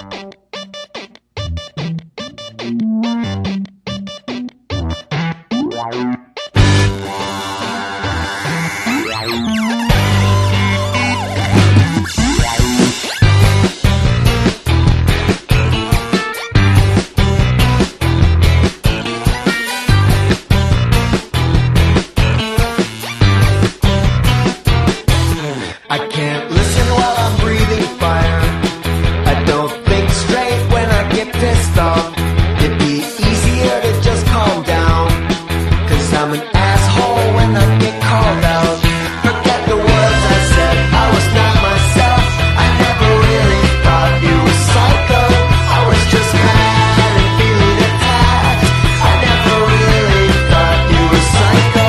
I can't listen while I'm breathing fire. I don't think straight when I get pissed off. It'd be easier to just calm down, 'cause I'm an asshole when I get called out. Forget the words I said, I was not myself. I never really thought you were psycho. I was just mad and feeling attacked. I never really thought you were psycho.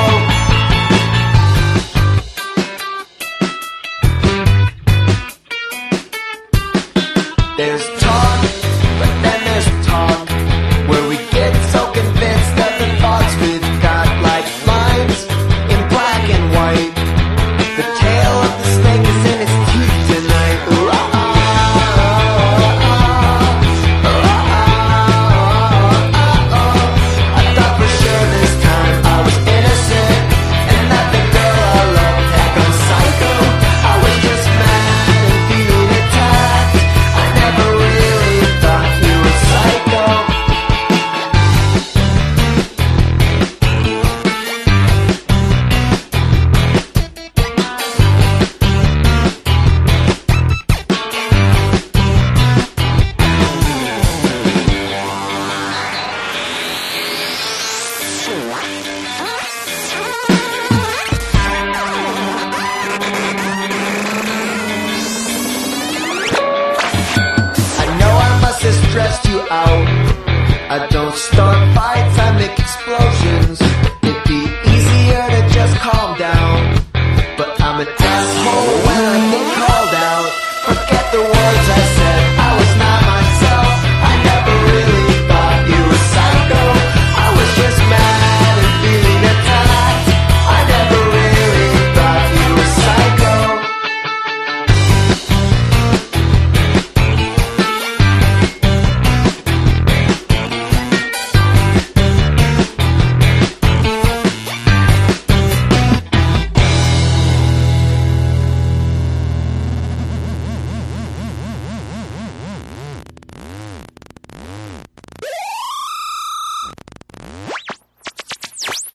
There's talk, but then there's talk, where we get so convinced that the thoughts we've got like lines in black and white. The tail of the snake is in its teeth tonight. Ooh, ah, ah, ah, ah, ah, ah. I thought for sure this time I was innocent, and that the girl I loved had gone psycho. I was just mad and feeling attacked. I never really thought you were psycho. I know I must have stressed you out. I don't start fights, I make explosions. It'd be easier to just calm down, but I'm an asshole when I get called out. Forget the words I